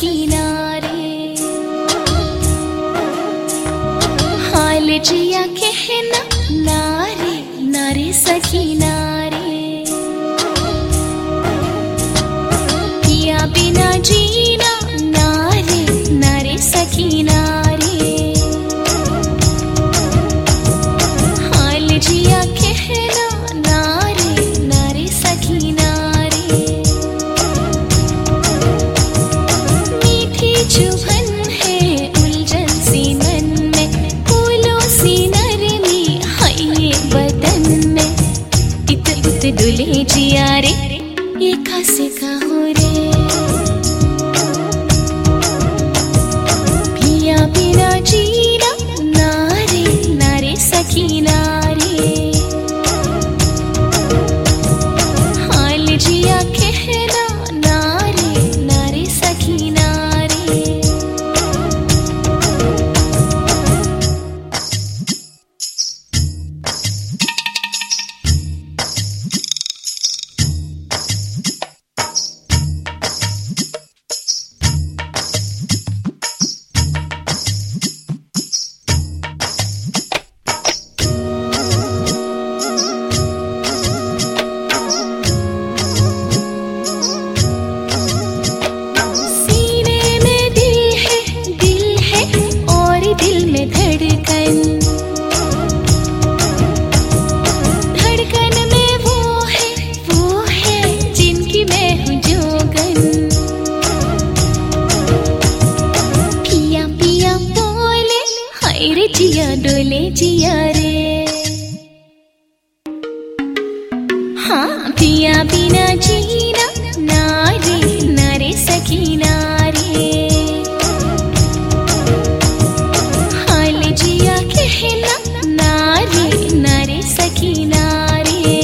सकीना रे, हाल जिया कहना नारे नारे सकीना रे, पिया बिना जीना नारे नारे सकीना रे, हाल जिया कहना नारे नारे सकीना रे, मीठी चुभन है उलझन सी मन में, फूलों सी नरमी है ये बदन में, इत उत डुले जिया रे ये खासे कहो रे, पिया बिना जीना नारे नारे सकीना रे, हाल जिया कहना नारे नारे सकीना रे। सीने में दिल है और दिल में धड़कन, धड़कन में वो है जिनकी मैं हूँ जोगन, पिया पिया बोले हाय रे जिया डोले जिया रे, हाँ पिया बिना जीना नारे नारे सकीना रे, हाल जिया कहना नारे नारे सकीना रे।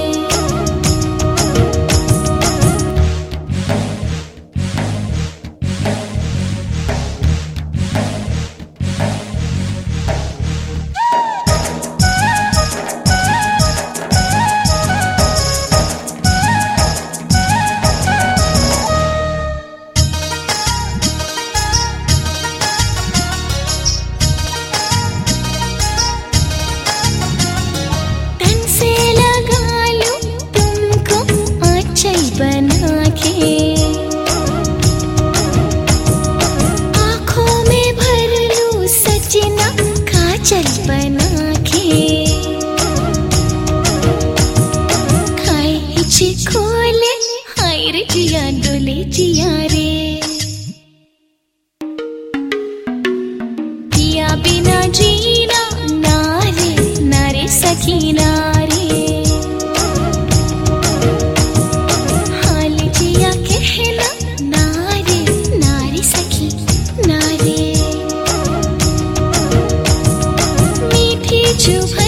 तन से लगा लूं तुमको आंचल बना के, आँखों में भर लूं सजना काजल बना के, खाए हिचे खोले हाय रे जिया डोले जिया रे, पिया बिना जीना नारे नारे सकीना रे, हाल जिया कहना नारे नारे सकीना रे, मीठी चुभ